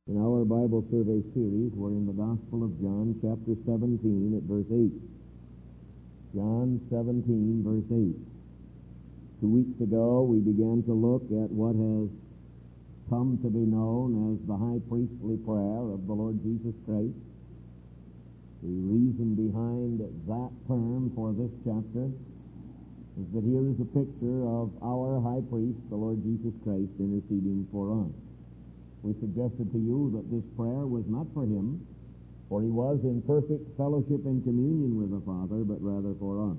In our Bible survey series, we're in the Gospel of John, chapter 17, at verse 8. John 17, verse 8. 2 weeks ago, we began to look at what has come to be known as the high priestly prayer of the Lord Jesus Christ. The reason behind that term for this chapter is that here is a picture of our high priest, the Lord Jesus Christ, interceding for us. We suggested to you that this prayer was not for him, for he was in perfect fellowship and communion with the Father, but rather for us.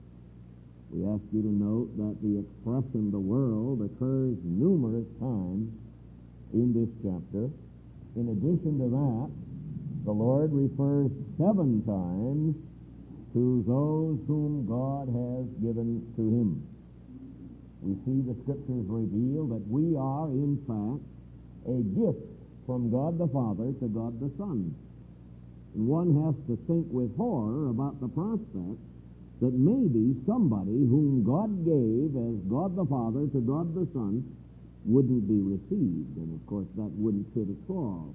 We ask you to note that the expression "the world" occurs numerous times in this chapter. In addition to that, the Lord refers 7 times to those whom God has given to him. We see the Scriptures reveal that we are, in fact, a gift from God the Father to God the Son. And one has to think with horror about the prospect that maybe somebody whom God gave as God the Father to God the Son wouldn't be received. And of course that wouldn't fit at all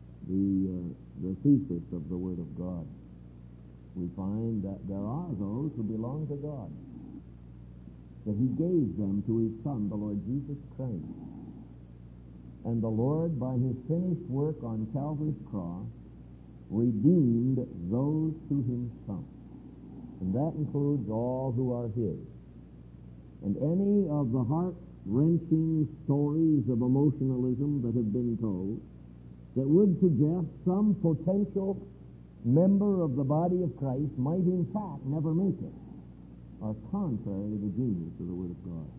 the thesis of the Word of God. We find that there are those who belong to God, that he gave them to his Son, the Lord Jesus Christ. And the Lord, by his finished work on Calvary's cross, redeemed those to himself. And that includes all who are his. And any of the heart-wrenching stories of emotionalism that have been told that would suggest some potential member of the body of Christ might in fact never make it are contrary to the genius of the Word of God.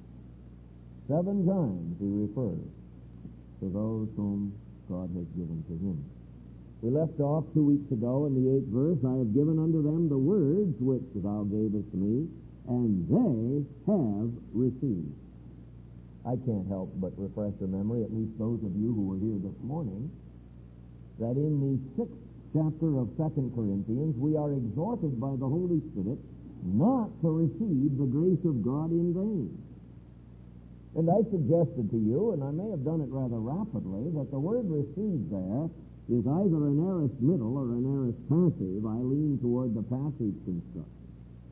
7 times he refers to those whom God has given to him. We left off 2 weeks ago in the 8th verse, "I have given unto them the words which thou gavest me, and they have received." I can't help but refresh your memory, at least those of you who were here this morning, that in the 6th chapter of 2 Corinthians, we are exhorted by the Holy Spirit not to receive the grace of God in vain. And I suggested to you, and I may have done it rather rapidly, that the word "receive" there is either an aorist middle or an aorist passive. I lean toward the passive construction.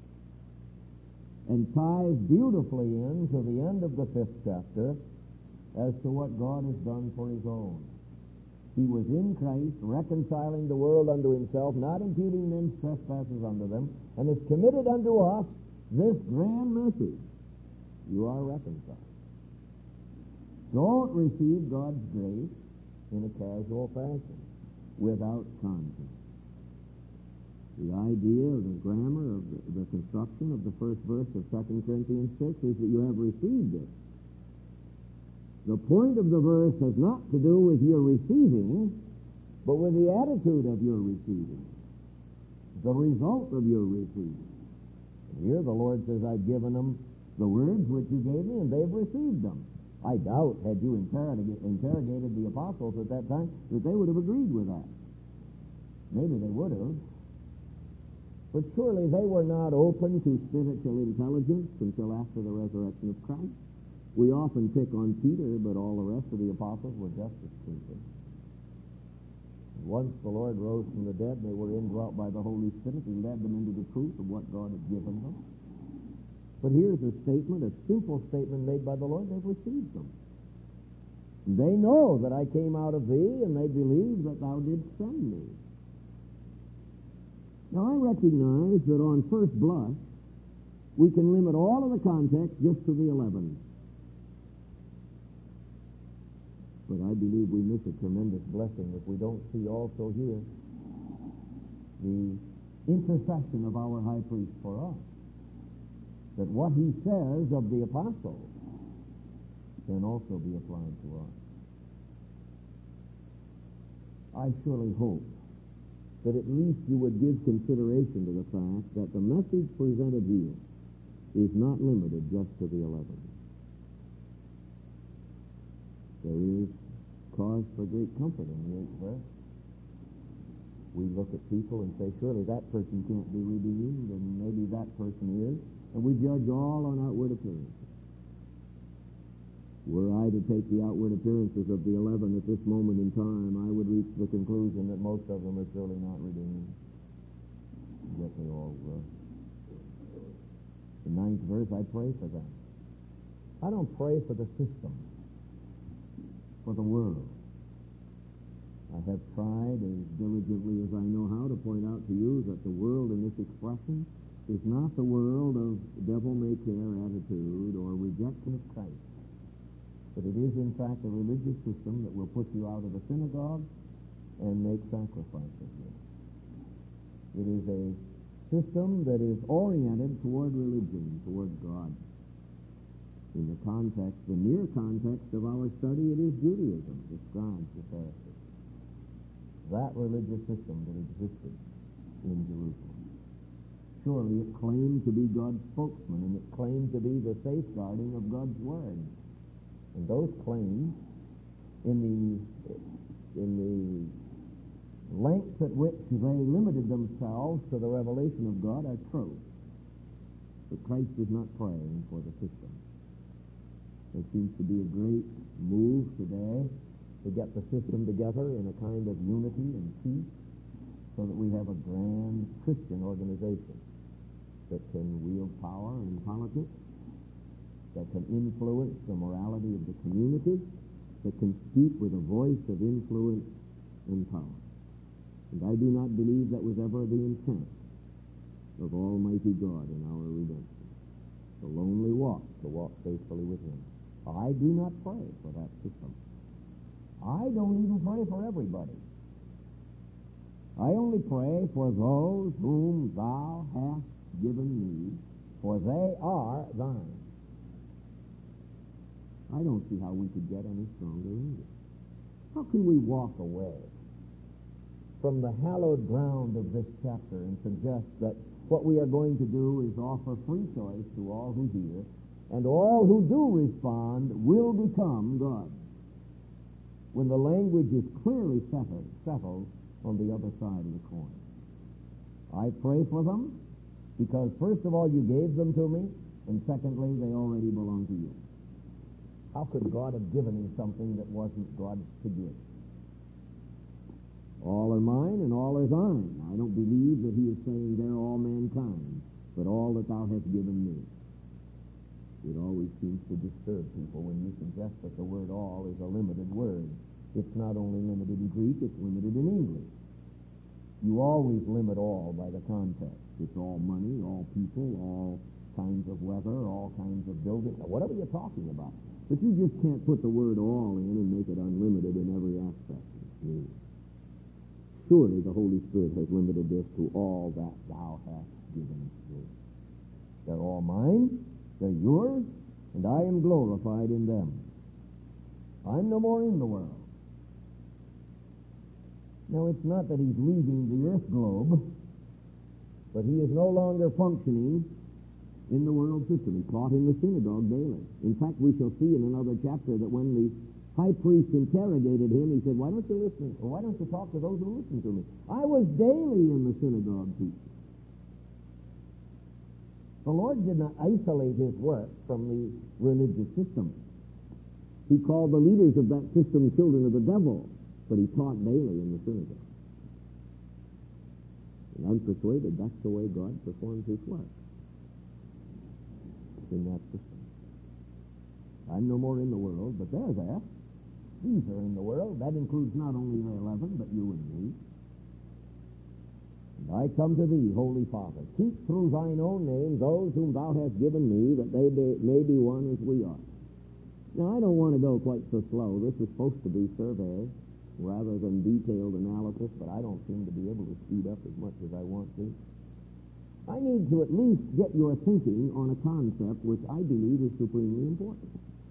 And ties beautifully into the end of the 5th chapter as to what God has done for his own. He was in Christ, reconciling the world unto himself, not imputing men's trespasses unto them, and has committed unto us this grand message: you are reconciled. Don't receive God's grace in a casual fashion, without context. The idea of the grammar of the construction of the first verse of 2 Corinthians 6 is that you have received it. The point of the verse has not to do with your receiving, but with the attitude of your receiving, the result of your receiving. And here the Lord says, "I've given them the words which you gave me, and they've received them." I doubt, had you interrogated the apostles at that time, that they would have agreed with that. Maybe they would have. But surely they were not open to spiritual intelligence until after the resurrection of Christ. We often pick on Peter, but all the rest of the apostles were just as stupid. Once the Lord rose from the dead, they were indwelt by the Holy Spirit. He led them into the truth of what God had given them. But here's a statement, a simple statement made by the Lord: they've received them. They know that I came out of thee, and they believe that thou didst send me. Now I recognize that on first blush, we can limit all of the context just to the 11. But I believe we miss a tremendous blessing if we don't see also here the intercession of our high priest for us. That what he says of the apostles can also be applied to us. I surely hope that at least you would give consideration to the fact that the message presented here is not limited just to the 11. There is cause for great comfort in the 8th verse. We look at people and say, surely that person can't be redeemed, and maybe that person is. And we judge all on outward appearance. Were I to take the outward appearances of the 11 at this moment in time, I would reach the conclusion that most of them are surely not redeemed. Yet they all were. The 9th verse, I pray for them. I don't pray for the system, for the world. I have tried as diligently as I know how to point out to you that the world in this expression is not the world of devil-may-care attitude or rejection of Christ, but it is in fact a religious system that will put you out of the synagogue and make sacrifice of you. It is a system that is oriented toward religion, toward God. In the context, the near context of our study, it is Judaism, the scribes, the Pharisees. That religious system that existed in Jerusalem. Surely it claimed to be God's spokesman, and it claimed to be the safeguarding of God's Word. And those claims, in the length at which they limited themselves to the revelation of God, are true. But Christ is not praying for the system. There seems to be a great move today to get the system together in a kind of unity and peace so that we have a grand Christian organization that can wield power in politics, that can influence the morality of the community, that can speak with a voice of influence and power. And I do not believe that was ever the intent of Almighty God in our redemption. The lonely walk, to walk faithfully with Him. I do not pray for that system. I don't even pray for everybody. I only pray for those whom Thou hast given me, for they are Thine. I don't see how we could get any stronger in this. How can we walk away from the hallowed ground of this chapter and suggest that what we are going to do is offer free choice to all who hear, and all who do respond will become God, when the language is clearly settled on the other side of the coin? I pray for them because, first of all, you gave them to me, and secondly, they already belong to you. How could God have given him something that wasn't God's to give? All are mine and all are thine. I don't believe that he is saying they're all mankind, but all that thou hast given me. It always seems to disturb people when you suggest that the word all is a limited word. It's not only limited in Greek, it's limited in English. You always limit all by the context. It's all money, all people, all kinds of weather, all kinds of building, whatever you're talking about. But you just can't put the word all in and make it unlimited in every aspect. Surely the Holy Spirit has limited this to all that thou hast given me. They're all mine, they're yours, and I am glorified in them. I'm no more in the world. Now, it's not that he's leaving the earth globe, but he is no longer functioning in the world system. He taught in the synagogue daily. In fact, we shall see in another chapter that when the high priest interrogated him, he said, why don't you listen, or why don't you talk to those who listen to me? I was daily in the synagogue teaching. The Lord did not isolate his work from the religious system. He called the leaders of that system children of the devil, but he taught daily in the synagogue. And I'm persuaded that's the way God performs his work, in that system. I'm no more in the world, but they're there. These are in the world. That includes not only the 11, but you and me. And I come to thee, Holy Father. Keep through thine own name those whom thou hast given me, that they may be one as we are. Now, I don't want to go quite so slow. This is supposed to be survey rather than detailed analysis, but I don't seem to be able to speed up as much as I want to. I need to at least get your thinking on a concept which I believe is supremely important.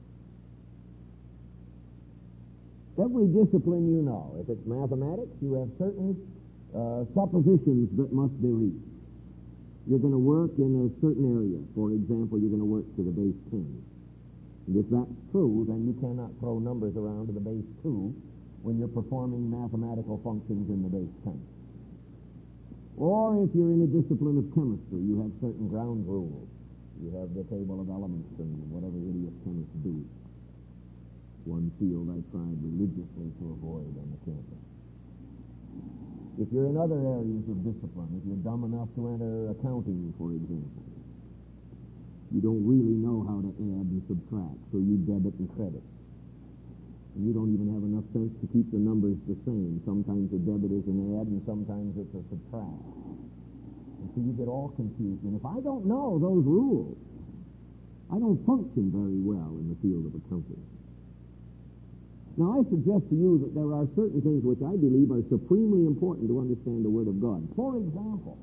Every discipline you know, if it's mathematics, you have certain suppositions that must be reached. You're going to work in a certain area. For example, you're going to work to the base 10. And if that's true, then you cannot throw numbers around to the base 2 when you're performing mathematical functions in the base 10. Or if you're in a discipline of chemistry, you have certain ground rules. You have the table of elements and whatever idiot chemists do. one field I tried religiously to avoid on the campus. If you're in other areas of discipline, if you're dumb enough to enter accounting, for example, you don't really know how to add and subtract, so you debit and credit. And you don't even have enough sense to keep the numbers the same. Sometimes a debit is an add, and sometimes it's a subtract. And so you get all confused. And if I don't know those rules, I don't function very well in the field of accounting. Now, I suggest to you that there are certain things which I believe are supremely important to understand the Word of God. For example,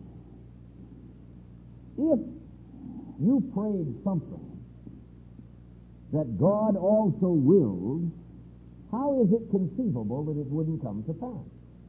if you prayed something that God also willed, how is it conceivable that it wouldn't come to pass?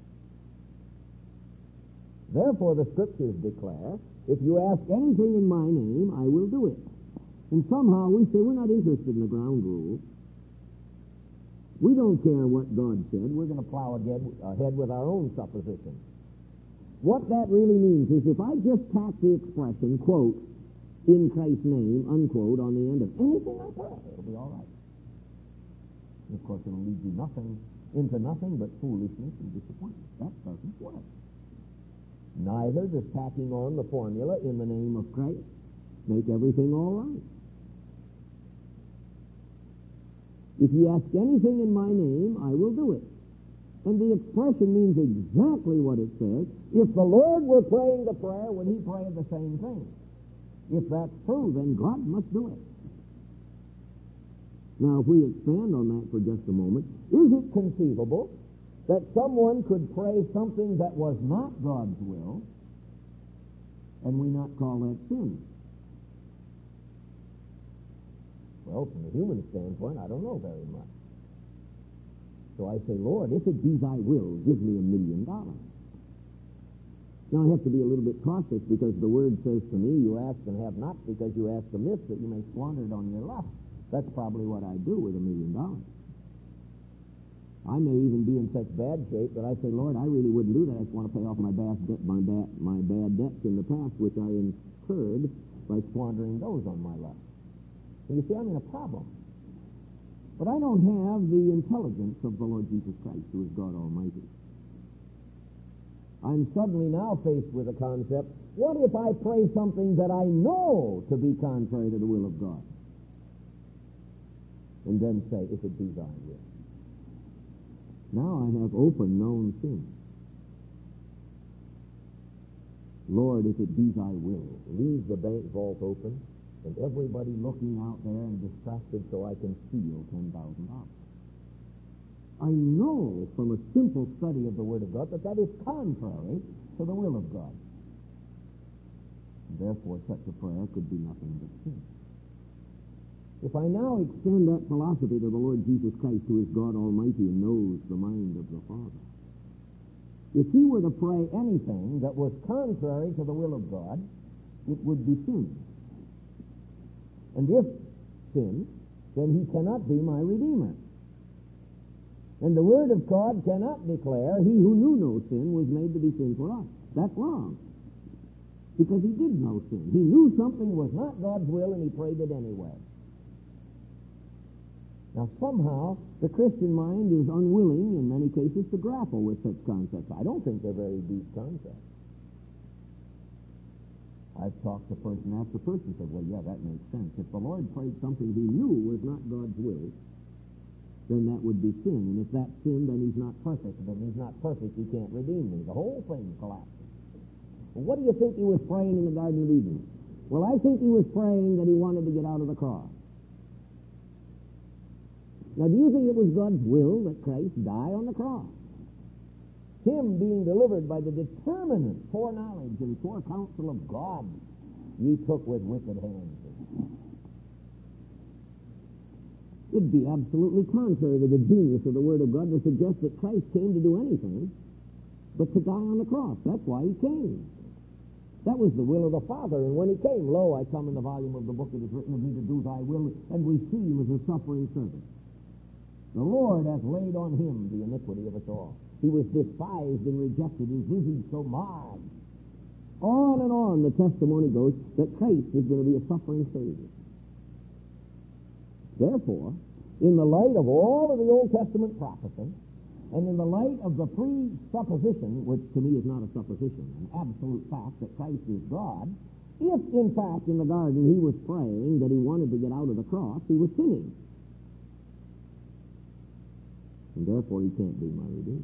Therefore, the Scriptures declare, if you ask anything in my name, I will do it. And somehow we say we're not interested in the ground rules. We don't care what God said. We're going to plow ahead with our own suppositions. What that really means is if I just tack the expression, quote, in Christ's name, unquote, on the end of anything I pray, it'll be all right. And of course, it'll lead you into nothing but foolishness and disappointment. That doesn't work. Neither does tacking on the formula in the name of Christ make everything all right. If you ask anything in my name, I will do it. And the expression means exactly what it says. If the Lord were praying the prayer, would he pray the same thing? If that's true, then God must do it. Now, if we expand on that for just a moment, is it conceivable that someone could pray something that was not God's will, and we not call that sin? Well, from a human standpoint, I don't know very much. So I say, Lord, if it be thy will, give me $1 million. Now, I have to be a little bit cautious because the Word says to me, you ask and have not because you ask amiss that you may squander it on your lust. That's probably what I do with $1 million. I may even be in such bad shape that I say, Lord, I really wouldn't do that. I just want to pay off my bad debts in the past, which I incurred by squandering those on my lust. And you see, I'm in a problem. But I don't have the intelligence of the Lord Jesus Christ, who is God Almighty. I'm suddenly now faced with a concept, what if I pray something that I know to be contrary to the will of God? And then say, if it be thy will. Now I have open known sin. Lord, if it be thy will, leave the bank vault open and everybody looking out there and distracted so I can steal $10,000. I know from a simple study of the Word of God that that is contrary to the will of God. Therefore, such a prayer could be nothing but sin. If I now extend that philosophy to the Lord Jesus Christ, who is God Almighty and knows the mind of the Father, if he were to pray anything that was contrary to the will of God, it would be sin. And if sin, then he cannot be my Redeemer. And the Word of God cannot declare, he who knew no sin was made to be sin for us. That's wrong. Because he did know sin. He knew something was not God's will and he prayed it anyway. Now, somehow, the Christian mind is unwilling, in many cases, to grapple with such concepts. I don't think they're very deep concepts. I've talked to person after person and said, well, yeah, that makes sense. If the Lord prayed something he knew was not God's will, then that would be sin. And if that's sin, then he's not perfect. And if he's not perfect, he can't redeem me. The whole thing collapses. Well, what do you think he was praying in the Garden of Eden? Well, I think he was praying that he wanted to get out of the cross. Now, do you think it was God's will that Christ die on the cross? Him being delivered by the determinate foreknowledge and forecounsel of God, ye took with wicked hands. It'd be absolutely contrary to the genius of the Word of God to suggest that Christ came to do anything but to die on the cross. That's why he came. That was the will of the Father. And when he came, lo, I come in the volume of the book that is written of me to do thy will, and we see him as a suffering servant. The Lord hath laid on him the iniquity of us all. He was despised and rejected, his visage so marred. On and on the testimony goes that Christ is going to be a suffering Savior. Therefore, in the light of all of the Old Testament prophecy, and in the light of the presupposition, which to me is not a supposition, an absolute fact that Christ is God, if in fact in the garden he was praying that he wanted to get out of the cross, he was sinning. And therefore he can't be my Redeemer.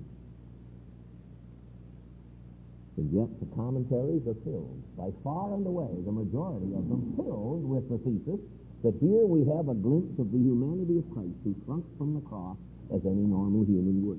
And yet the commentaries are filled, by far and away, the majority of them filled with the thesis that here we have a glimpse of the humanity of Christ who shrunk from the cross as any normal human would.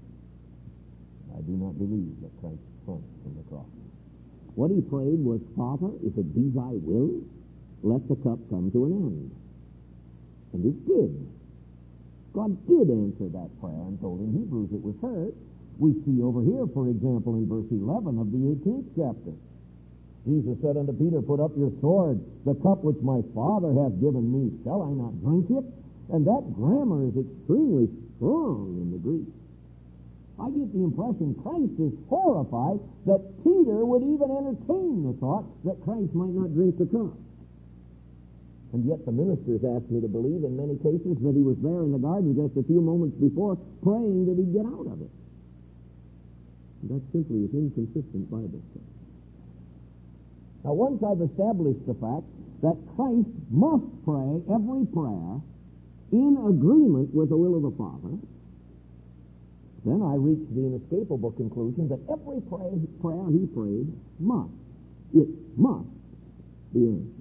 I do not believe that Christ shrunk from the cross. What he prayed was, Father, if it be thy will, let the cup come to an end. And it did. God did answer that prayer and told in Hebrews it was heard. We see over here, for example, in verse 11 of the 18th chapter. Jesus said unto Peter, put up your sword. The cup which my Father hath given me, shall I not drink it? And that grammar is extremely strong in the Greek. I get the impression Christ is horrified that Peter would even entertain the thought that Christ might not drink the cup. And yet the ministers asked me to believe in many cases that he was there in the garden just a few moments before praying that he'd get out of it. That simply is inconsistent Bible study. Now, once I've established the fact that Christ must pray every prayer in agreement with the will of the Father, then I reach the inescapable conclusion that every prayer he prayed must be answered.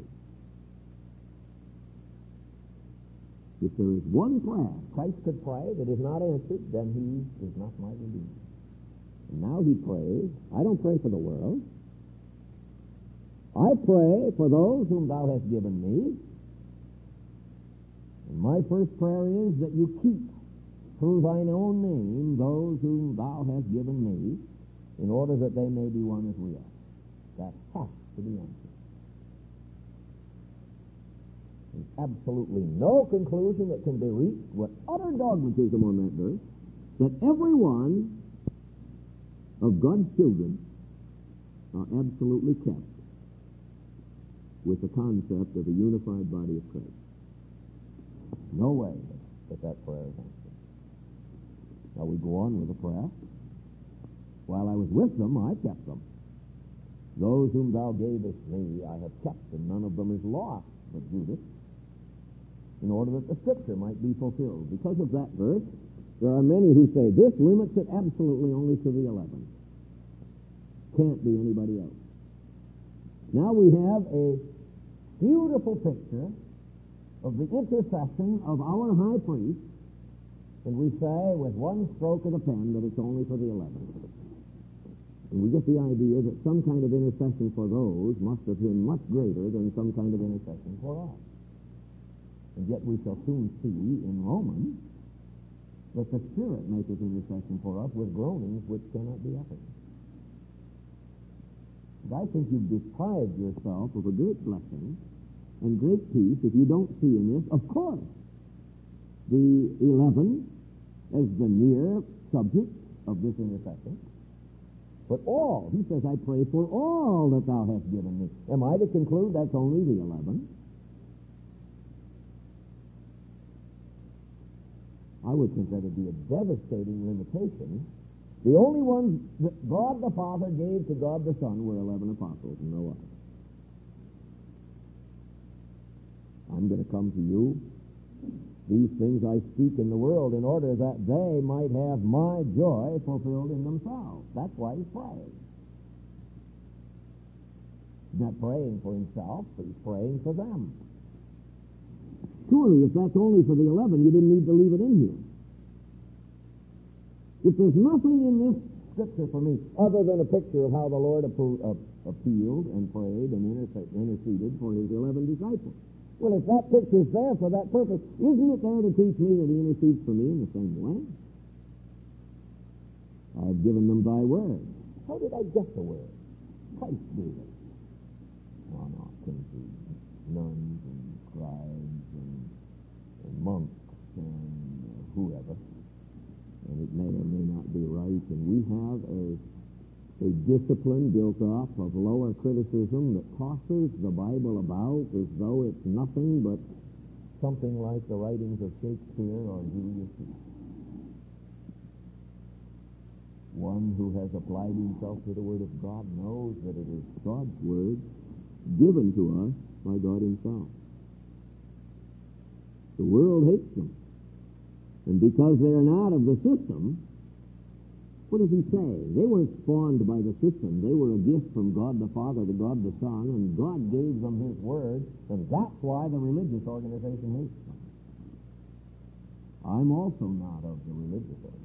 If there is one prayer Christ could pray that is not answered, then he is not my Redeemer. And now he prays, I don't pray for the world. I pray for those whom thou hast given me. And my first prayer is that you keep through thine own name those whom thou hast given me, in order that they may be one as we are. That has to be answered. There's absolutely no conclusion that can be reached with utter dogmatism on that verse, that every one of God's children are absolutely kept with the concept of a unified body of Christ. No way that prayer is answered. Now we go on with the prayer. While I was with them, I kept them. Those whom thou gavest me, I have kept, and none of them is lost but Judas, in order that the Scripture might be fulfilled. Because of that verse, there are many who say this limits it absolutely only to the 11. Can't be anybody else. Now we have a beautiful picture of the intercession of our high priest, and we say with one stroke of the pen that it's only for the 11. And we get the idea that some kind of intercession for those must have been much greater than some kind of intercession for us. And yet we shall soon see in Romans that the Spirit maketh intercession for us with groanings which cannot be uttered. And I think you've deprived yourself of a great blessing and great peace if you don't see in this, of course, the 11 as the near subject of this intercession, but all. He says, I pray for all that thou hast given me. Am I to conclude that's only the 11? I would think that would be a devastating limitation. The only ones that God the Father gave to God the Son were 11 apostles and no others. I'm going to come to you. These things I speak in the world in order that they might have my joy fulfilled in themselves. That's why he's praying. He's not praying for himself, but he's praying for them. Surely, if that's only for the 11, you didn't need to leave it in here. If there's nothing in this Scripture for me other than a picture of how the Lord appealed and prayed and interceded for his 11 disciples. Well, if that picture's there for that purpose, isn't it there to teach me that he intercedes for me in the same way? I've given them thy word. How did I get the word? Christ gave it. No, it came through nuns and scribes and monks and whoever. And it may or may not be right. And we have a discipline built up of lower criticism that tosses the Bible about as though it's nothing but something like the writings of Shakespeare or Julius Caesar. One who has applied himself to the Word of God knows that it is God's Word given to us by God Himself. The world hates them. And because they are not of the system, what does He say? They weren't spawned by the system. They were a gift from God the Father to God the Son, and God gave them His Word, and that's why the religious organization hates them. I'm also not of the religious organization.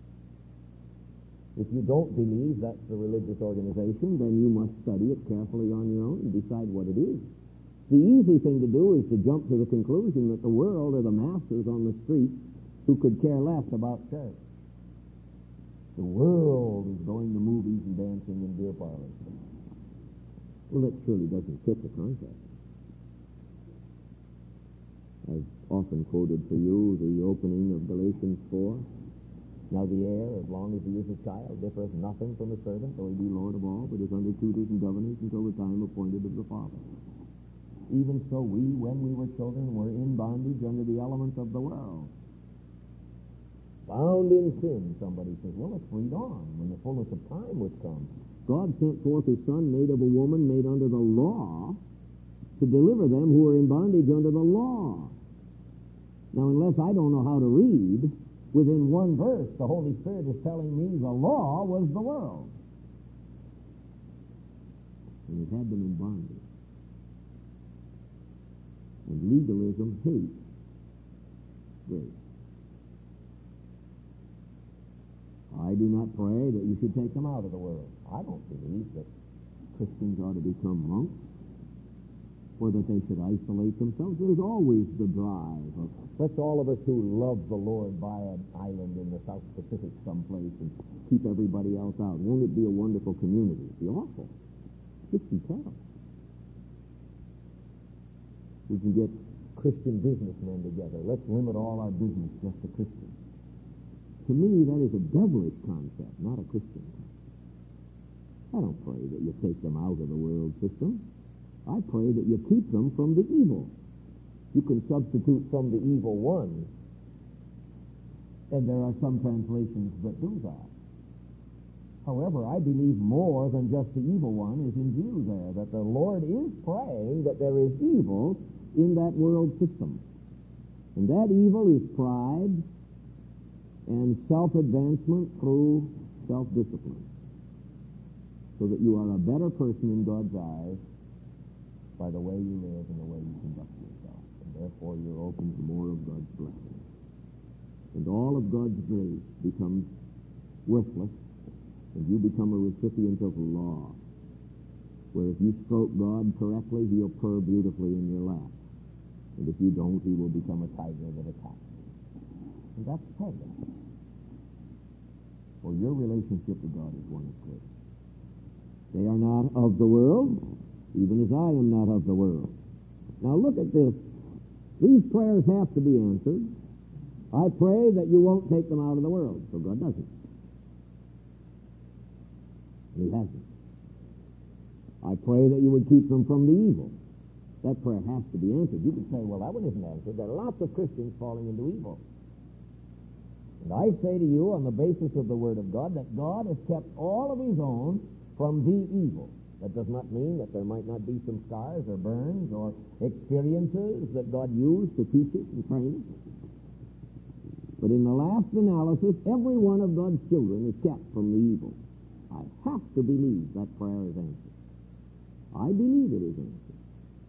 If you don't believe that's the religious organization, then you must study it carefully on your own and decide what it is. The easy thing to do is to jump to the conclusion that the world are the masses on the street who could care less about church. The world is going to movies and dancing in beer parlors. Well, that surely doesn't fit the concept. I've often quoted for you the opening of Galatians 4. Now the heir, as long as he is a child, differeth nothing from a servant, though he be Lord of all, but is under tutors and governors until the time appointed of the Father. Even so we, when we were children, were in bondage under the elements of the world. Bound in sin, somebody says. Well, let's read on when the fullness of time would come. God sent forth His Son, made of a woman, made under the law, to deliver them who were in bondage under the law. Now, unless I don't know how to read, within one verse, the Holy Spirit is telling me the law was the world. And it had them in bondage. And legalism hates grace. I do not pray that you should take them out of the world. I don't believe that Christians ought to become monks, or that they should isolate themselves. There's always the drive of, let's all of us who love the Lord buy an island in the South Pacific someplace and keep everybody else out. Won't it be a wonderful community? It'd be awful. It'd be terrible. We can get Christian businessmen together. Let's limit all our business just to Christians. To me, that is a devilish concept, not a Christian concept. I don't pray that you take them out of the world system. I pray that you keep them from the evil. You can substitute from the evil one, and there are some translations that do that. However, I believe more than just the evil one is in view there, that the Lord is praying that there is evil in that world system. And that evil is pride and self-advancement through self-discipline, so that you are a better person in God's eyes by the way you live and the way you conduct yourself. And therefore you're open to more of God's blessing. And all of God's grace becomes worthless, and you become a recipient of law, where if you stroke God correctly, He'll purr beautifully in your lap. And if you don't, He will become a tiger that attacks you. And that's pagan. For your relationship to God is one of grace. They are not of the world, even as I am not of the world. Now look at this. These prayers have to be answered. I pray that you won't take them out of the world. So God doesn't. He hasn't. I pray that you would keep them from the evil. That prayer has to be answered. You could say, well, that one isn't answered. There are lots of Christians falling into evil. And I say to you, on the basis of the Word of God, that God has kept all of His own from the evil. That does not mean that there might not be some scars or burns or experiences that God used to teach us and train us. But in the last analysis, every one of God's children is kept from the evil. I have to believe that prayer is answered. I believe it is answered.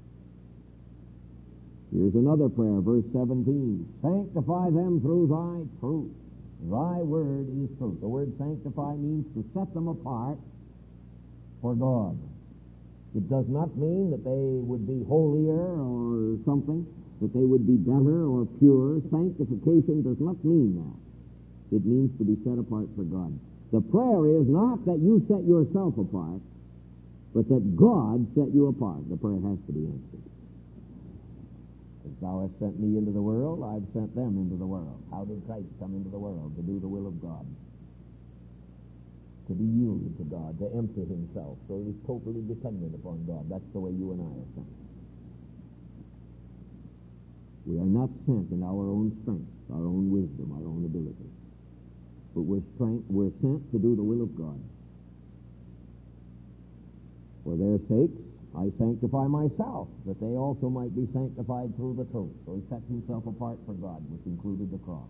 Here's another prayer, verse 17. Sanctify them through Thy truth. Thy word is truth. The word sanctify means to set them apart for God. It does not mean that they would be holier or something, that they would be better or pure. Sanctification does not mean that. It means to be set apart for God. The prayer is not that you set yourself apart, but that God set you apart. The prayer has to be answered. As Thou hast sent me into the world, I've sent them into the world. How did Christ come into the world? To do the will of God. To be yielded to God, to empty Himself, so He's totally dependent upon God. That's the way you and I are sent. We are not sent in our own strength, our own wisdom, our own ability. But we're sent to do the will of God. For their sakes, I sanctify myself, that they also might be sanctified through the truth. So he set himself apart for God, which included the cross.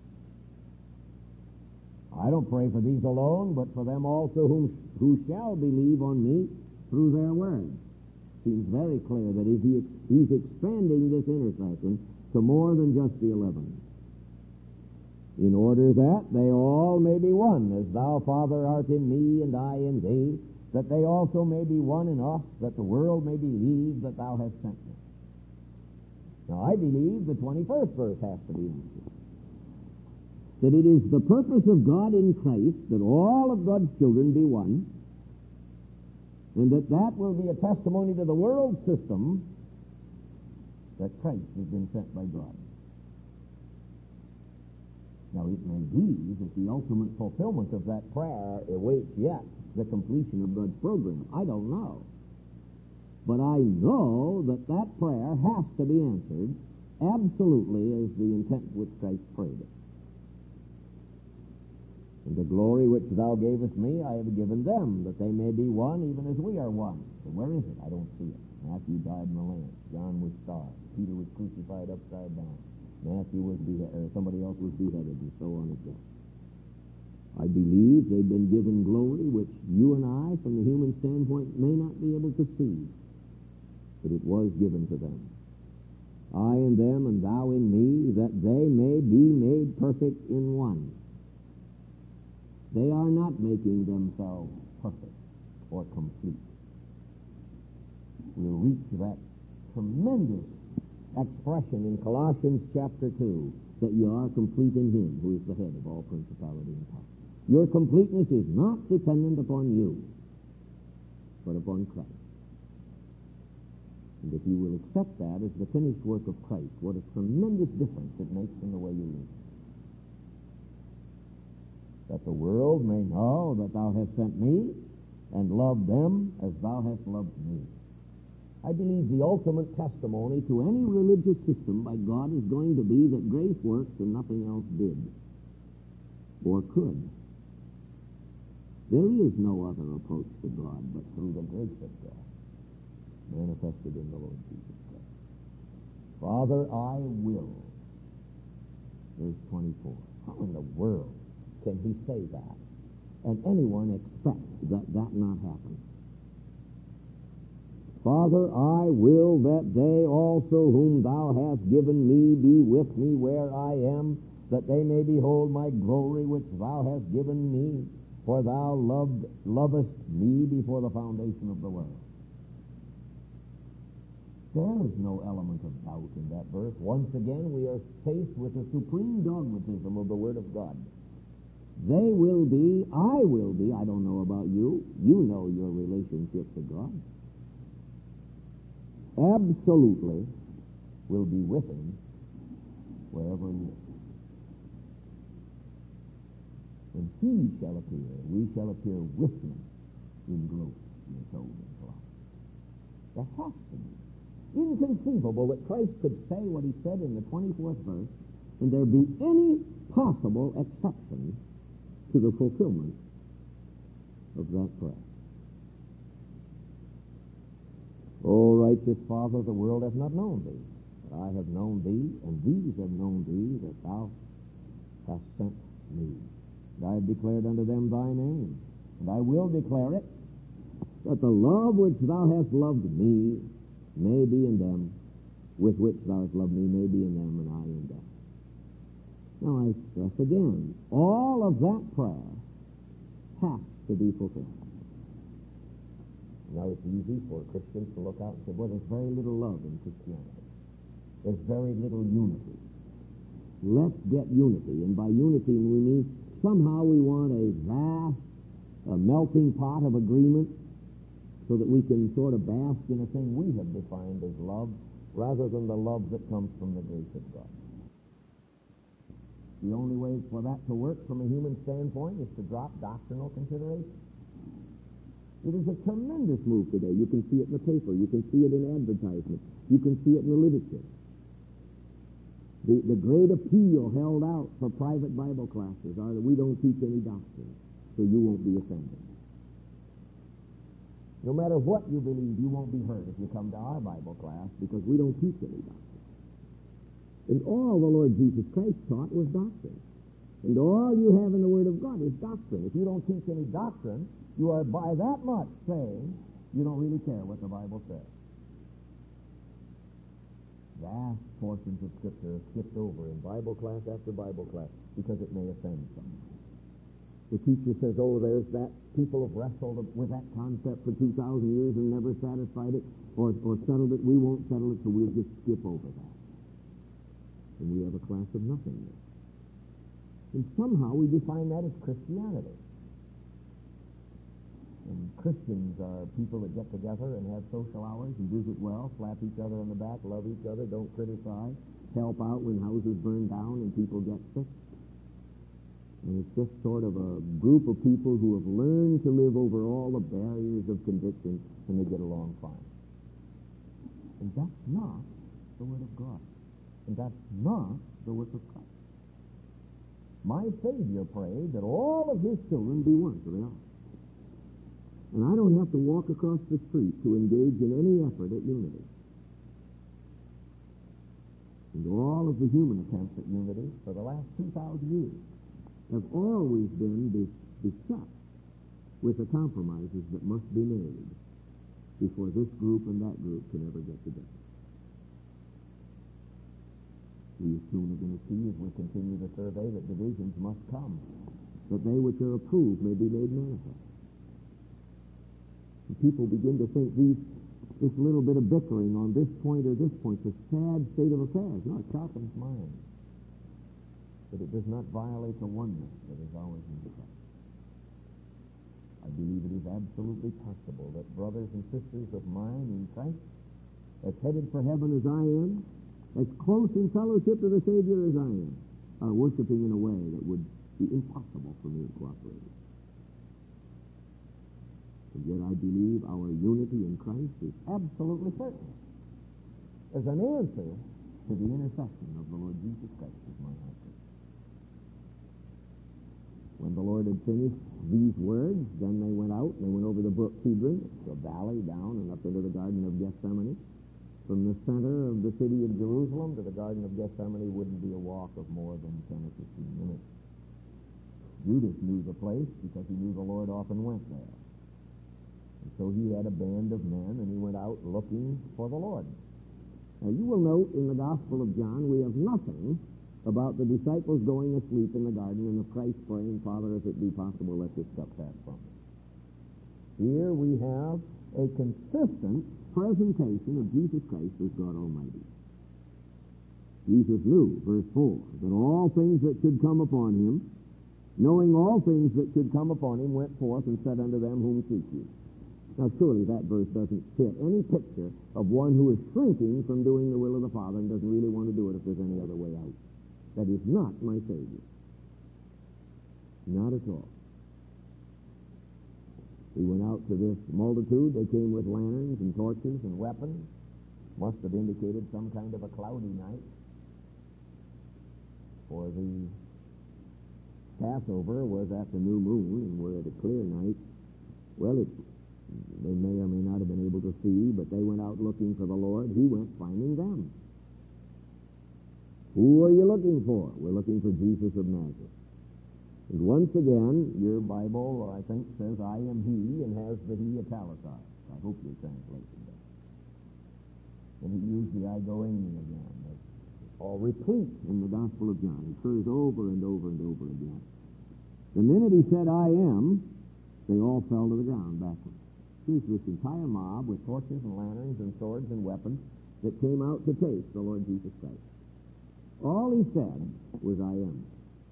I don't pray for these alone, but for them also who shall believe on me through their word. Seems very clear that he's expanding this intercession to more than just the 11. In order that they all may be one, as thou, Father, art in me, and I in thee, that they also may be one in us, that the world may believe that thou hast sent me. Now, I believe the 21st verse has to be answered. That it is the purpose of God in Christ that all of God's children be one, and that will be a testimony to the world system that Christ has been sent by God. Now, it may be that the ultimate fulfillment of that prayer awaits yet the completion of God's program. I don't know. But I know that that prayer has to be answered absolutely as the intent which Christ prayed it. And the glory which thou gavest me, I have given them, that they may be one, even as we are one. So where is it? I don't see it. Matthew died in the lamp. John was starved. Peter was crucified upside down. Matthew was beheaded, or somebody else was beheaded, and so on again. I believe they've been given glory which you and I, from the human standpoint, may not be able to see, but it was given to them. I in them, and thou in me, that they may be made perfect in one. They are not making themselves perfect or complete. We'll reach that tremendous expression in Colossians chapter 2, that you are complete in him who is the head of all principality and power. Your completeness is not dependent upon you, but upon Christ. And if you will accept that as the finished work of Christ, what a tremendous difference it makes in the way you live. That the world may know that thou hast sent me, and loved them as thou hast loved me. I believe the ultimate testimony to any religious system by God is going to be that grace works and nothing else did or could. There is no other approach to God but through the grace of God manifested in the Lord Jesus Christ. Father, I will. Verse 24. How in the world can he say that and anyone expect that not happen? Father, I will that they also whom thou hast given me be with me where I am, that they may behold my glory which thou hast given me, for thou lovest me before the foundation of the world. There is no element of doubt in that verse. Once again, we are faced with the supreme dogmatism of the Word of God. They will be, I will be, I don't know about you. You know your relationship to God. Absolutely will be with him wherever he is. And he shall appear, we shall appear with him in glory, we are told in Colossians. There has to be. Inconceivable that Christ could say what he said in the 24th verse, and there be any possible exception to the fulfillment of that prayer. O righteous Father, the world hath not known thee, but I have known thee, and these have known thee, that thou hast sent me. And I have declared unto them thy name, and I will declare it, that the love which thou hast loved me may be in them, with which thou hast loved me may be in them, and I in them. Now I stress again, all of that prayer has to be fulfilled. Now, it's easy for Christians to look out and say, well, there's very little love in Christianity. There's very little unity. Let's get unity. And by unity, we mean somehow we want a vast, melting pot of agreement so that we can sort of bask in a thing we have defined as love rather than the love that comes from the grace of God. The only way for that to work from a human standpoint is to drop doctrinal considerations. It is a tremendous move today. You can see it in the paper. You can see it in advertisements. You can see it in the literature. The great appeal held out for private Bible classes are that we don't teach any doctrine, so you won't be offended. No matter what you believe, you won't be hurt if you come to our Bible class, because we don't teach any doctrine. And all the Lord Jesus Christ taught was doctrine. And all you have in the Word of God is doctrine. If you don't teach any doctrine, you are by that much saying you don't really care what the Bible says. Vast portions of Scripture are skipped over in Bible class after Bible class because it may offend someone. The teacher says, oh, there's that. People have wrestled with that concept for 2,000 years and never satisfied it or settled it. We won't settle it, so we'll just skip over that. And we have a class of nothingness. And somehow we define that as Christianity. And Christians are people that get together and have social hours and visit well, slap each other on the back, love each other, don't criticize, help out when houses burn down and people get sick. And it's just sort of a group of people who have learned to live over all the barriers of conviction, and they get along fine. And that's not the Word of God. And that's not the work of Christ. My Savior prayed that all of His children be one, so they are. And I don't have to walk across the street to engage in any effort at unity. And all of the human attempts at unity for the last 2,000 years have always been beset with the compromises that must be made before this group and that group can ever get together. We soon are going to see, as we continue the survey, that divisions must come, that they which are approved may be made manifest. And people begin to think this little bit of bickering on this point or this point is a sad state of affairs. No, it sharpens minds. But it does not violate the oneness that is ours in Christ. I believe it is absolutely possible that brothers and sisters of mine in Christ, as headed for heaven as I am, as close in fellowship to the Savior as I am, are worshiping in a way that would be impossible for me to cooperate with. And yet I believe our unity in Christ is absolutely certain as an answer to the intercession of the Lord Jesus Christ as my high priest. When the Lord had finished these words, then they went out, and they went over the brook Kidron, the valley down and up into the Garden of Gethsemane. From the center of the city of Jerusalem to the Garden of Gethsemane wouldn't be a walk of more than 10 or 15 minutes. Judas knew the place because he knew the Lord often went there. And so he had a band of men, and he went out looking for the Lord. Now you will note in the Gospel of John, we have nothing about the disciples going asleep in the garden and of Christ praying, Father, if it be possible, let this cup pass from me. Here we have a consistent presentation of Jesus Christ as God Almighty. Jesus knew, verse 4, that all things that should come upon him, knowing all things that should come upon him, went forth and said unto them, Whom seek ye? Now surely that verse doesn't fit any picture of one who is shrinking from doing the will of the Father and doesn't really want to do it if there's any other way out. That is not my Savior. Not at all. He went out to this multitude. They came with lanterns and torches and weapons. Must have indicated some kind of a cloudy night. For the Passover was at the new moon, and we're at a clear night. Well, they may or may not have been able to see, but they went out looking for the Lord. He went finding them. Who are you looking for? We're looking for Jesus of Nazareth. And once again, your Bible, I think, says, I am he, and has the he italicized. I hope your translation does. And he used the I go in me again. That's all replete in the Gospel of John. It occurs over and over and over again. The minute he said, I am, they all fell to the ground backwards. Here's this entire mob with torches and lanterns and swords and weapons that came out to take the Lord Jesus Christ. All he said was, I am.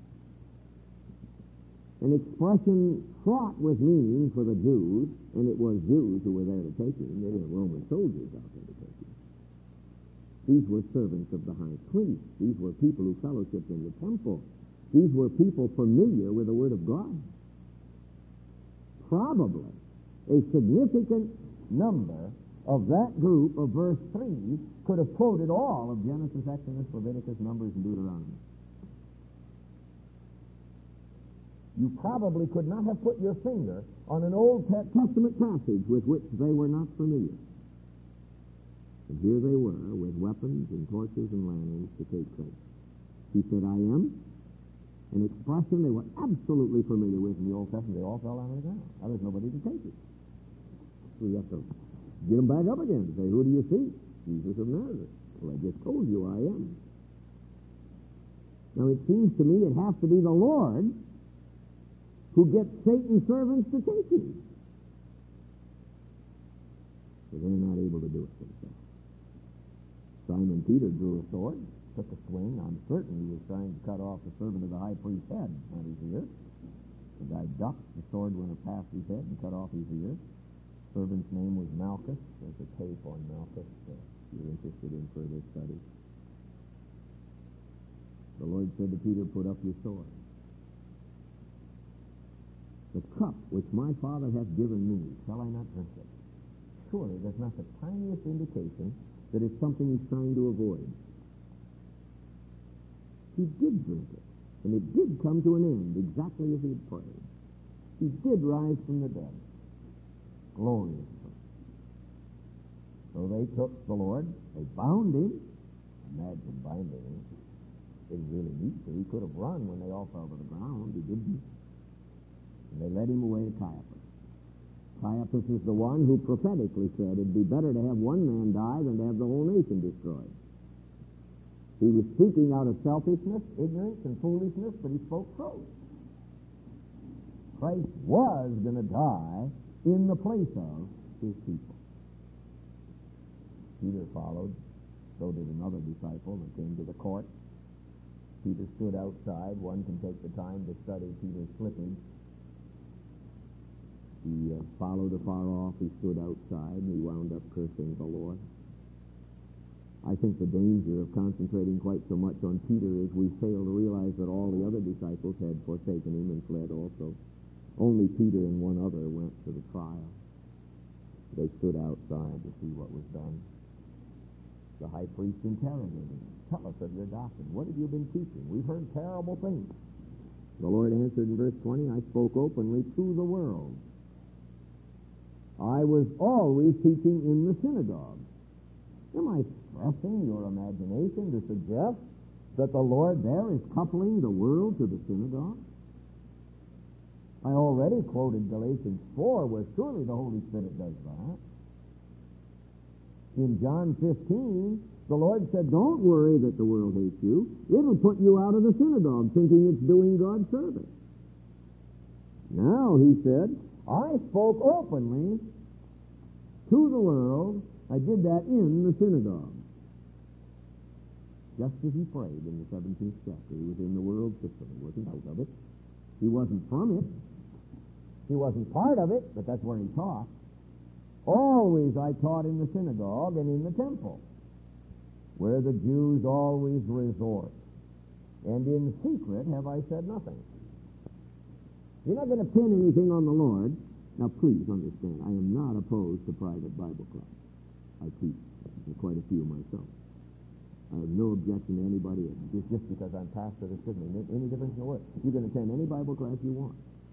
An expression fraught with meaning for the Jews, and it was Jews who were there to take him. They didn't Roman soldiers out there to take him. These were servants of the high priest. These were people who fellowshiped in the temple. These were people familiar with the Word of God. Probably a significant number of that group of verse 3 could have quoted all of Genesis, Exodus, Leviticus, Numbers, and Deuteronomy. You probably could not have put your finger on an Old Testament passage with which they were not familiar. And here they were with weapons and torches and lanterns to take place. He said, I am, an expression they were absolutely familiar with in the Old Testament. They all fell down on the ground. Now there's nobody to take it. So you have to get them back up again and say, who do you see? Jesus of Nazareth. Well, I just told you I am. Now it seems to me it has to be the Lord who gets Satan's servants to take him. So they're not able to do it themselves. Simon Peter drew a sword, took a swing. I'm certain he was trying to cut off the servant of the high priest's head on his ear. The guy ducked, the sword went past his head and cut off his ear. The servant's name was Malchus. There's a tape on Malchus if you're interested in further study. The Lord said to Peter, put up your sword. The cup which my Father hath given me, shall I not drink it? Surely there's not the tiniest indication that it's something he's trying to avoid. He did drink it, and it did come to an end exactly as he had prayed. He did rise from the dead. Gloriously. So they took the Lord, they bound him. Imagine binding him. Didn't really need to. He could have run when they all fell to the ground. He didn't. And they led him away to Caiaphas. Caiaphas is the one who prophetically said it'd be better to have one man die than to have the whole nation destroyed. He was speaking out of selfishness, ignorance, and foolishness, but he spoke truth. Christ was going to die in the place of his people. Peter followed. So did another disciple that came to the court. Peter stood outside. One can take the time to study Peter's slippage. He followed afar off. He stood outside, and he wound up cursing the Lord. I think the danger of concentrating quite so much on Peter is we fail to realize that all the other disciples had forsaken him and fled also. Only Peter and one other went to the trial. They stood outside to see what was done. The high priest interrogated him. Tell us of your doctrine. What have you been teaching? We've heard terrible things. The Lord answered in verse 20, I spoke openly to the world. I was always teaching in the synagogue. Am I stressing your imagination to suggest that the Lord there is coupling the world to the synagogue? I already quoted Galatians 4, where surely the Holy Spirit does that. In John 15, the Lord said, don't worry that the world hates you. It'll put you out of the synagogue thinking it's doing God's service. Now, he said, I spoke openly to the world. I did that in the synagogue. Just as he prayed in the 17th chapter. He was in the world system. He wasn't out of it. He wasn't from it. He wasn't part of it, but that's where he taught. Always I taught in the synagogue and in the temple, where the Jews always resort. And in secret have I said nothing. You're not going to pin anything on the Lord. Now, please understand, I am not opposed to private Bible class. I teach quite a few myself. I have no objection to anybody. Just because I'm pastor, this doesn't make any difference in the world. You can attend any Bible class you want.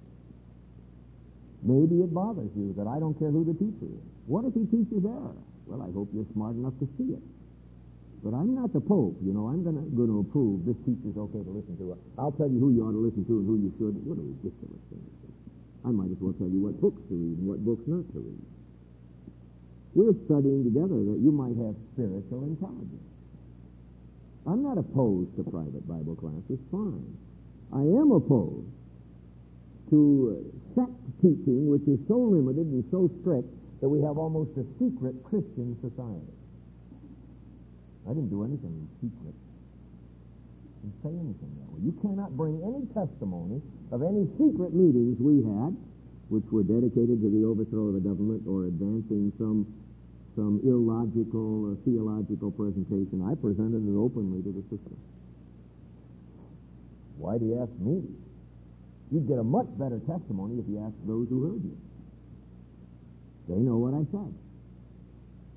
Maybe it bothers you that I don't care who the teacher is. What if he teaches error? Well, I hope you're smart enough to see it. But I'm not the Pope. You know, I'm going to approve this teacher's okay to listen to. I'll tell you who you ought to listen to and who you shouldn't. What a ridiculous thing. I might as well tell you what books to read and what books not to read. We're studying together that you might have spiritual intelligence. I'm not opposed to private Bible classes. Fine. I am opposed to sect teaching, which is so limited and so strict that we have almost a secret Christian society. I didn't do anything in secret. I didn't say anything that way. You cannot bring any testimony of any secret meetings we had, which were dedicated to the overthrow of the government or advancing some illogical or theological presentation. I presented it openly to the system. Why do you ask me? You'd get a much better testimony if you asked those who heard you. They know what I said.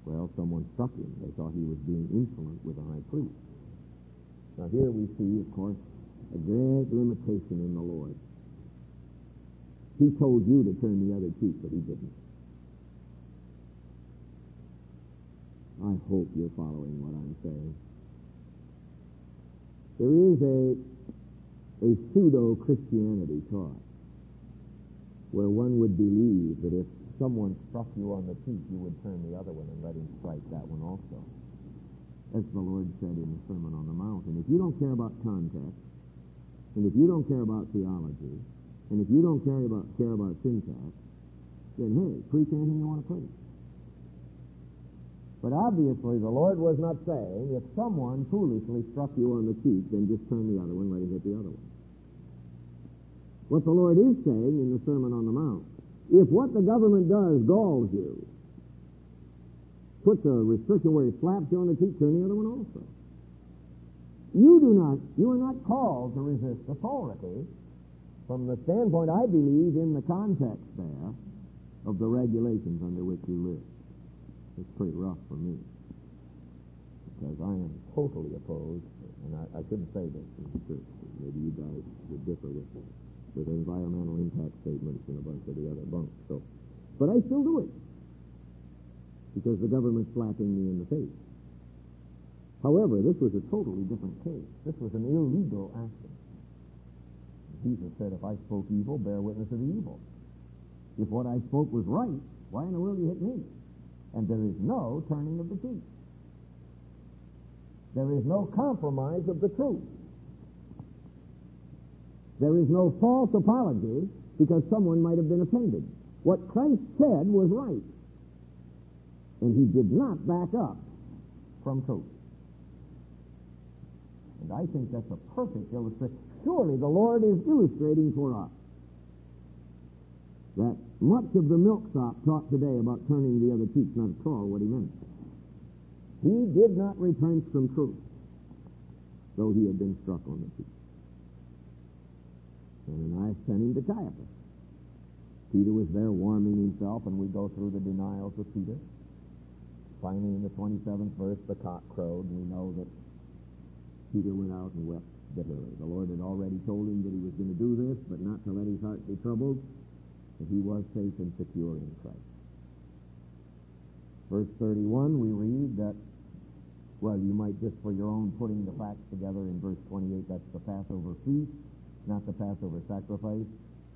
Well, someone struck him. They thought he was being insolent with the high priest. Now here we see, of course, a great limitation in the Lord. He told you to turn the other cheek, but he didn't. I hope you're following what I'm saying. There is a pseudo-Christianity taught where one would believe that if someone struck you on the cheek, you would turn the other one and let him strike that one also. As the Lord said in the Sermon on the Mount. And if you don't care about context, and if you don't care about theology, and if you don't care about syntax, then hey, preach anything you want to preach. But obviously the Lord was not saying, if someone foolishly struck you on the cheek, then just turn the other one, let him hit the other one. What the Lord is saying in the Sermon on the Mount, if what the government does galls you, puts a restriction where it slaps you on the cheek, turn the other one also. You are not called to resist authority from the standpoint, I believe, in the context there of the regulations under which you live. It's pretty rough for me, because I am totally opposed, and I shouldn't say this in the church. Maybe you guys would differ with environmental impact statements and a bunch of the other bunks. So, but I still do it, because the government's slapping me in the face. However, this was a totally different case. This was an illegal action. Jesus said, if I spoke evil, bear witness of the evil. If what I spoke was right, why in the world you hit me? And there is no turning of the cheek. There is no compromise of the truth. There is no false apology because someone might have been offended. What Christ said was right. And he did not back up from truth. And I think that's a perfect illustration. Surely the Lord is illustrating for us that much of the milksop taught today about turning the other cheek, not at all what he meant. He did not retrench from truth, though he had been struck on the cheek. Ananias sent him to Caiaphas. Peter was there warming himself, and we go through the denials of Peter. Finally, in the 27th verse, the cock crowed, and we know that Peter went out and wept bitterly. The Lord had already told him that he was going to do this, but not to let his heart be troubled, that he was safe and secure in Christ. Verse 31, we read that, well, you might just for your own putting the facts together in verse 28, that's the Passover feast, not the Passover sacrifice.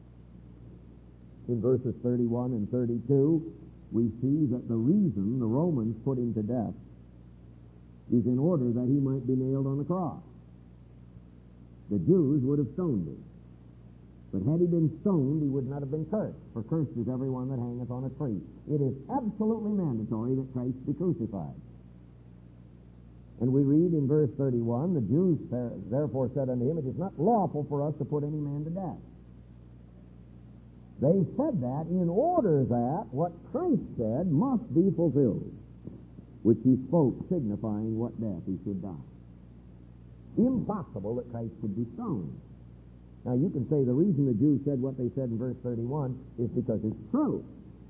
In verses 31 and 32, we see that the reason the Romans put him to death is in order that he might be nailed on the cross. The Jews would have stoned him. But had he been stoned, he would not have been cursed. For cursed is everyone that hangeth on a tree. It is absolutely mandatory that Christ be crucified. And we read in verse 31, the Jews therefore said unto him, it is not lawful for us to put any man to death. They said that in order that what Christ said must be fulfilled, which he spoke, signifying what death he should die. Impossible that Christ could be stoned. Now, you can say the reason the Jews said what they said in verse 31 is because it's true.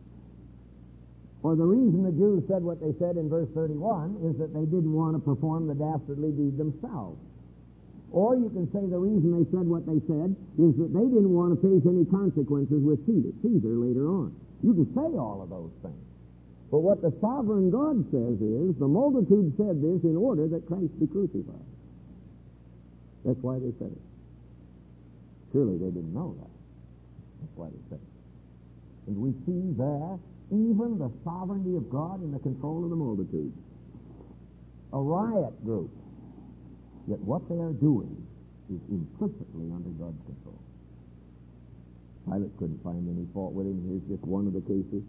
Or the reason the Jews said what they said in verse 31 is that they didn't want to perform the dastardly deed themselves. Or you can say the reason they said what they said is that they didn't want to face any consequences with Caesar later on. You can say all of those things. But what the sovereign God says is, the multitude said this in order that Christ be crucified. That's why they said it. Surely they didn't know that. That's why they said it. And we see there even the sovereignty of God in the control of the multitude. A riot group. Yet what they are doing is implicitly under God's control. Pilate couldn't find any fault with him. Here's just one of the cases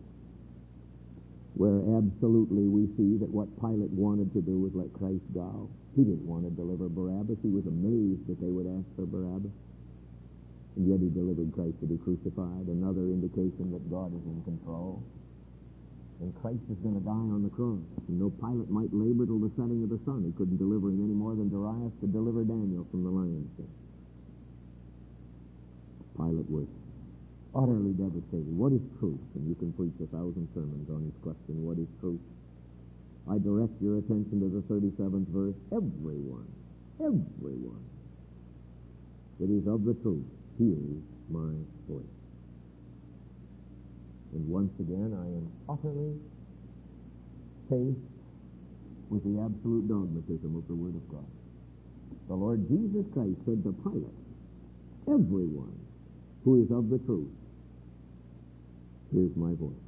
where absolutely we see that what Pilate wanted to do was let Christ go. He didn't want to deliver Barabbas. He was amazed that they would ask for Barabbas. And yet he delivered Christ to be crucified. Another indication that God is in control. And Christ is going to die on the cross. And though Pilate might labor till the setting of the sun, he couldn't deliver him any more than Darius could deliver Daniel from the lion's den. Pilate was utterly devastated. What is truth? And you can preach 1,000 sermons on his question, what is truth? I direct your attention to the 37th verse. Everyone that is of the truth hears my voice. And once again, I am utterly faced with the absolute dogmatism of the Word of God. The Lord Jesus Christ said to Pilate, everyone who is of the truth hears my voice.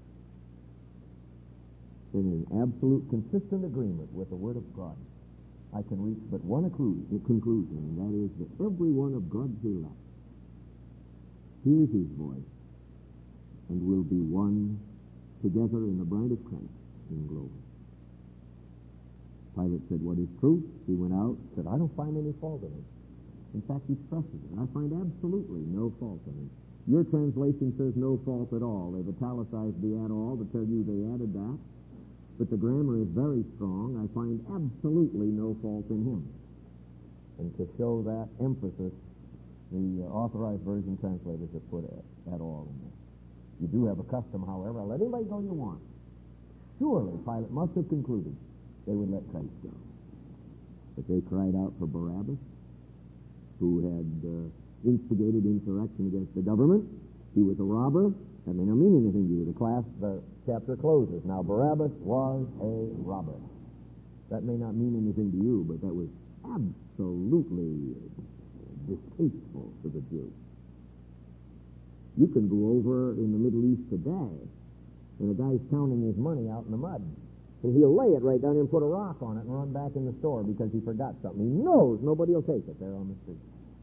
In an absolute consistent agreement with the Word of God, I can reach but one conclusion, and that is that every one of God's elect hears his voice and will be one together in the bride of Christ in glory. Pilate said, what is truth? He went out, said, I don't find any fault in it. In fact, he stresses it. I find absolutely no fault in it. Your translation says no fault at all. They've italicized the at all to tell you they added that. But the grammar is very strong. I find absolutely no fault in him. And to show that emphasis, the Authorized Version translators have put at all in there. You do have a custom, however. Let anybody go you want. Surely Pilate must have concluded they would let Christ go. But they cried out for Barabbas, who had instigated insurrection against the government. He was a robber. That may not mean anything to you. The chapter closes. Now, Barabbas was a robber. That may not mean anything to you, but that was absolutely distasteful to the Jews. You can go over in the Middle East today, and a guy's counting his money out in the mud, and he'll lay it right down here and put a rock on it and run back in the store because he forgot something. He knows nobody will take it there on the street.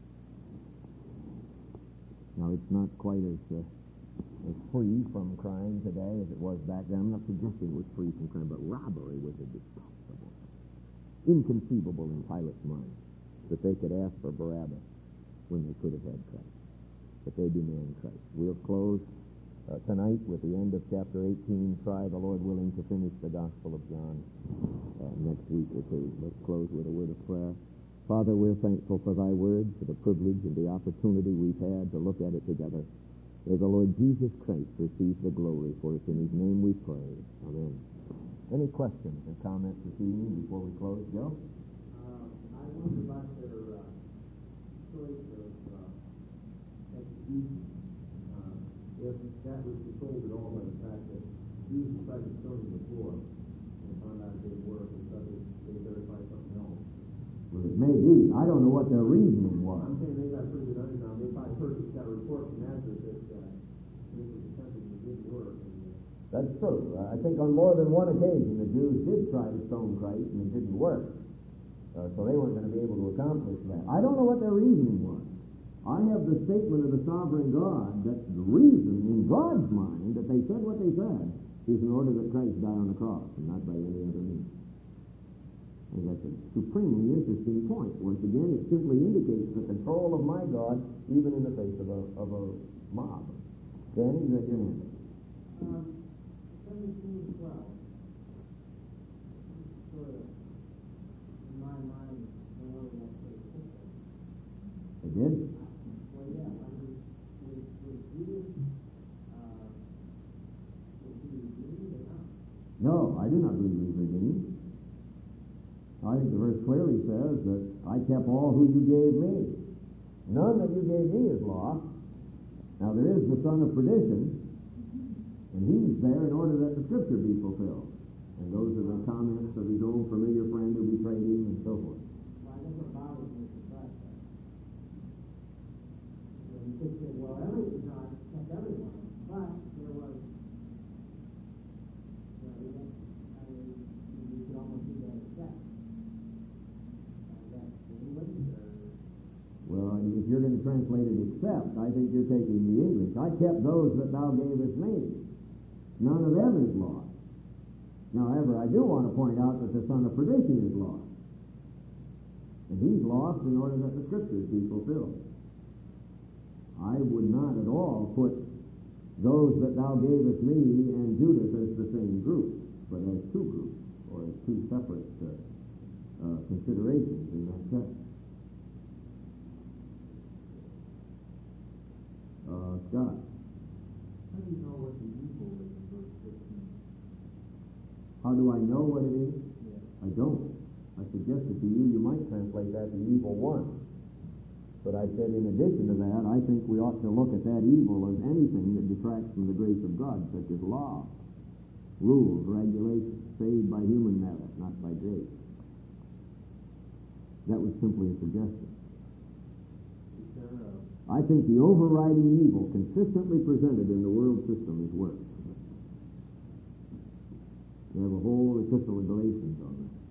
Now, it's not quite as free from crime today as it was back then. I'm not suggesting it was free from crime, but robbery was a detestable, inconceivable in Pilate's mind that they could ask for Barabbas when they could have had Christ. But they demand Christ. We'll close tonight with the end of chapter 18. Try, the Lord willing, to finish the Gospel of John next week or two. Let's close with a word of prayer. Father, we're thankful for thy word, for the privilege and the opportunity we've had to look at it together. May the Lord Jesus Christ receive the glory, for it's in his name we pray. Amen. Any questions or comments this evening before we close? Joe? I wonder about their choice of execution. If that was controlled at all by the fact that Jews tried to stone him before and found out it didn't work, and so they verified something else. Well, it may be. I don't know what their reasoning was. I'm saying they got pretty good underground. They probably heard got a report from Nazareth that this was attempted and it didn't work. That's true. I think on more than one occasion the Jews did try to stone Christ and it didn't work. So they weren't going to be able to accomplish that. I don't know what their reasoning was. I have the statement of the sovereign God that the reason in God's mind that they said what they said is in order that Christ die on the cross and not by any other means. And that's a supremely interesting point. Once again, it simply indicates the control of my God even in the face of a mob. Danny, you have your hand. 17:12. Sort of, in my mind, I know that pretty quickly. They did? Well, yeah, was Judas, was he redeemed or not? No, I do not believe he was redeemed. I think the verse clearly says that I kept all who you gave me. None that you gave me is lost. Now there is the son of perdition, and he's there in order that the scripture be fulfilled. And those are the comments of his own familiar friend who betrayed him and so forth. Well, I guess what bothers me is the fact that you could say, well, God kept everyone, but there was, you could almost do that except. Well, if you're going to translate it except, I think you're taking the English. I kept those that thou gavest me. None of them is lost. Now, however, I do want to point out that the son of perdition is lost. And he's lost in order that the scriptures be fulfilled. I would not at all put those that thou gavest me and Judas as the same group, but as two groups, or as two separate considerations in that text. Scott. How do you know what the evil is in verse 15? How do I know what it is? I don't. I suggested to you, you might translate that the evil one. But I said in addition to that, I think we ought to look at that evil as anything that detracts from the grace of God, such as law, rules, regulations, saved by human merit, not by grace. That was simply a suggestion. I think the overriding evil consistently presented in the world system is work. We have a whole epistle of Galatians on that.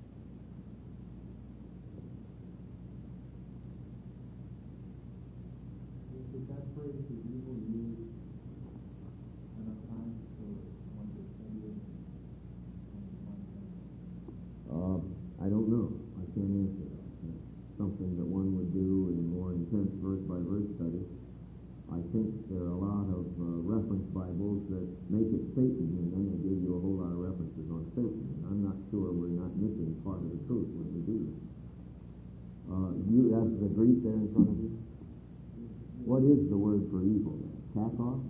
Is that phrase, the evil, used enough times for one to study it? I don't know. I can't answer that. That's something that one would do in more intense verse-by-verse study. I think there are a lot of reference Bibles that make it Satan, and then they give you a whole lot of references on Satan. And I'm not sure we're not missing part of the truth when we do that. You have the Greek there in front of you? What is the word for evil then? Kakos?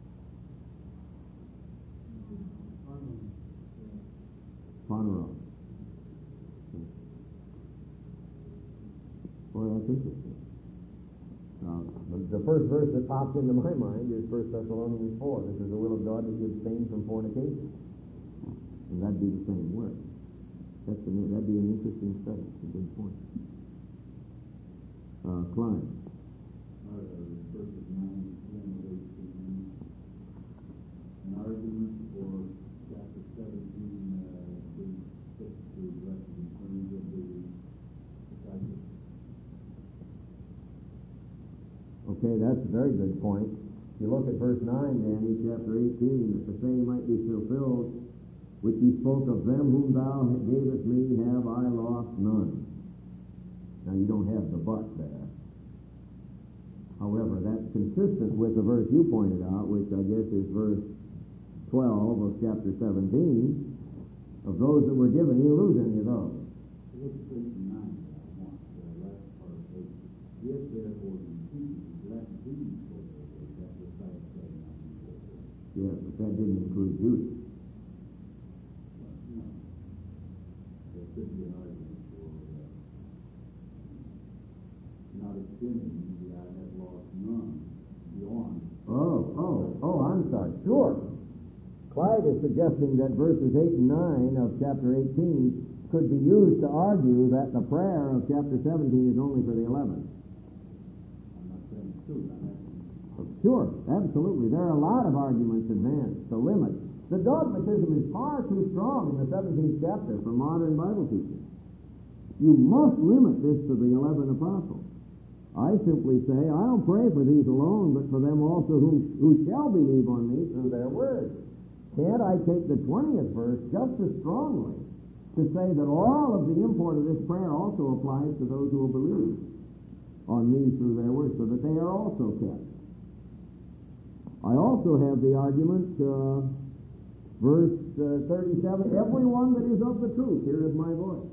Phaneros. Boy, that's interesting. The first verse that pops into my mind is 1 Thessalonians 4. This is the will of God that you abstain from fornication. And that'd be the same word. That'd be an interesting study. It's a good point. Klein. Verses 9 and 10 of 18. An argument for chapter 17 being fixed to address in terms of the disciples. Okay, that's a very good point. If you look at verse 9, Danny, chapter 18, that the same might be fulfilled, which he spoke of them whom thou gavest me, have I lost none. Now, you don't have the but there. However, that's consistent with the verse you pointed out, which I guess is verse 12 of chapter 17. Of those that were given, you lose any of those. Look at verse 9. I want the last part of verse. If therefore you teach, let these go away. That's what Christ said not before. Yeah, but that didn't include Judas. No. There could be an argument for not extending the I have lost none beyond. I'm sorry. Sure. Clyde is suggesting that verses 8 and 9 of chapter 18 could be used to argue that the prayer of chapter 17 is only for the 11. I'm not saying it's true. I'm asking. Sure, absolutely. There are a lot of arguments advanced to limit. The dogmatism is far too strong in the 17th chapter for modern Bible teachers. You must limit this to the 11 apostles. I simply say, I don't pray for these alone, but for them also who shall believe on me through their word. Can't I take the 20th verse just as strongly to say that all of the import of this prayer also applies to those who will believe on me through their word, so that they are also kept? I also have the argument, verse 37, everyone that is of the truth heareth my voice.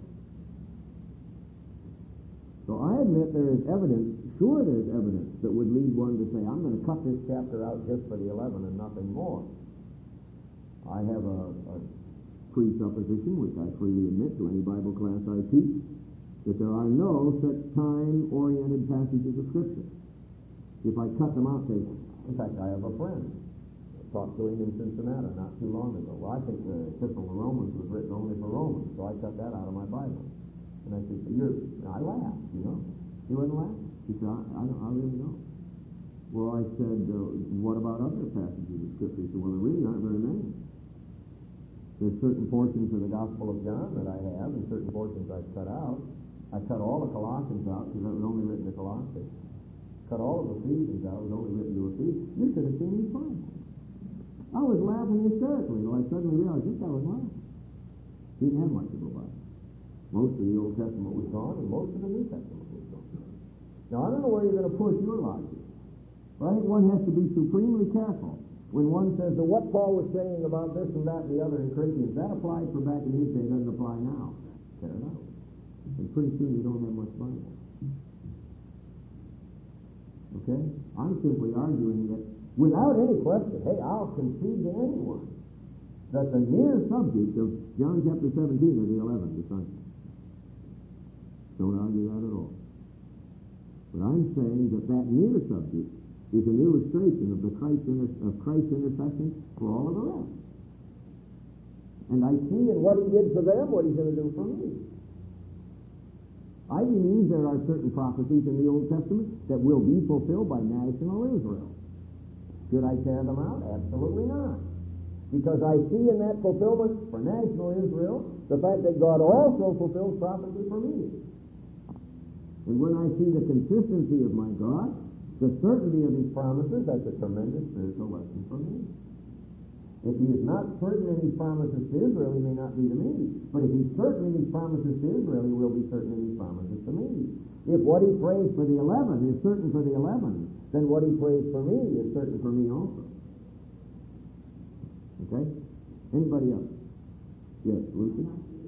So I admit there is evidence, sure there's evidence, that would lead one to say, I'm going to cut this chapter out just for the 11 and nothing more. I have a presupposition, which I freely admit to any Bible class I teach, that there are no such time-oriented passages of Scripture. If I cut them out, in fact, I have a friend. I talked to him in Cincinnati not too long ago. Well, I think the Epistle to Romans was written only for Romans, so I cut that out of my Bible. And I said, I laughed, you know. He wasn't laughing. He said, I really don't. Well, I said, what about other passages of Scripture? He said, well, there really aren't very many. There's certain portions of the Gospel of John that I have, and certain portions I've cut out. I cut all of Colossians out because that was only written to Colossians. Cut all of Ephesians out, it was only written to Ephesians. You should have seen me fun. I was laughing hysterically until I suddenly realized this guy was lying. He didn't have much to go by. Most of the Old Testament was gone, and most of the New Testament was gone. Now, I don't know where you're going to push your logic, but I think one has to be supremely careful when one says that what Paul was saying about this and that and the other in Corinthians, that applied for back in his day, doesn't apply now. Tear it out. And pretty soon you don't have much Bible. Okay? I'm simply arguing that without any question, hey, I'll concede to anyone that the near subject of John chapter 17 are the 11 disciples. Don't argue that at all. But I'm saying that that near subject is an illustration of Christ's intercession for all of the rest. And I see in what he did for them what he's going to do for me. I believe there are certain prophecies in the Old Testament that will be fulfilled by national Israel. Should I tear them out? Absolutely not. Because I see in that fulfillment for national Israel the fact that God also fulfills prophecy for me. And when I see the consistency of my God, the certainty of his promises, that's a tremendous spiritual lesson for me. If he is not certain in his promises to Israel, he may not be to me. But if he's certain in his promises to Israel, he will be certain in his promises to me. If what he prays for the 11 is certain for the 11, then what he prays for me is certain for me also. Okay? Anybody else? Yes, Lucy?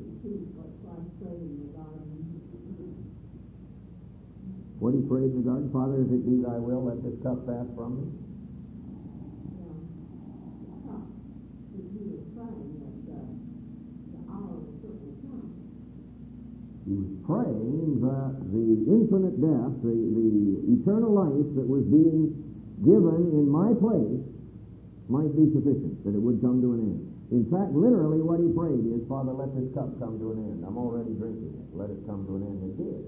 What he prayed in the garden, Father, if it be thy will, let this cup pass from me. He was praying that the infinite death, the eternal life that was being given in my place might be sufficient, that it would come to an end. In fact, literally what he prayed is, Father, let this cup come to an end. I'm already drinking it. Let it come to an end. It did.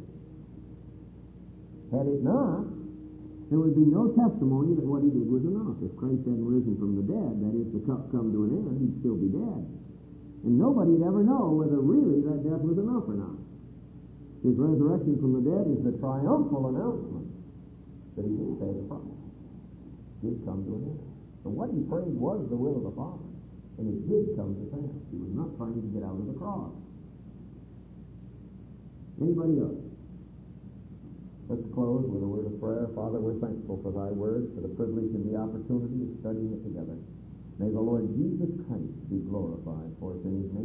Had it not, there would be no testimony that what he did was enough. If Christ hadn't risen from the dead, that is, the cup come to an end, he'd still be dead. And nobody would ever know whether really that death was enough or not. His resurrection from the dead is the triumphal announcement that he did pay the price. It did come to an end. So what he prayed was the will of the Father. And it did come to pass. He was not trying to get out of the cross. Anybody else? Let's close with a word of prayer. Father, we're thankful for thy word, for the privilege and the opportunity of studying it together. May the Lord Jesus Christ be glorified for us in his name.